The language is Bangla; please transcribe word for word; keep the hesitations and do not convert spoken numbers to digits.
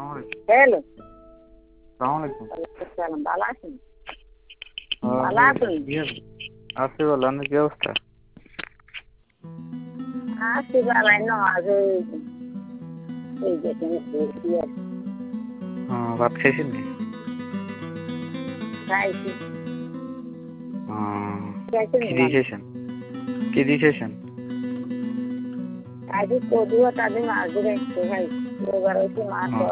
হ্যালো, সালাম আলাইকুম। সালাম, ভালো আছেন? হ্যাঁ, ভালো আছেন? কি আছে? আছি ভালো, আপনার কি অবস্থা? আছি ভালাই নামাজ এই দেখেন বলছি আর হ্যাঁ, ভাত খাইছেন নি? খাইছি। হ্যাঁ, খাইছেন কি দিয়ে না? খাইছেন? কি দিয়ে খাইছেন? খাইছি কদু আর তাদের মাছ ধরে একটু খাইছি। এবার হচ্ছে মাছ হ্যাঁ।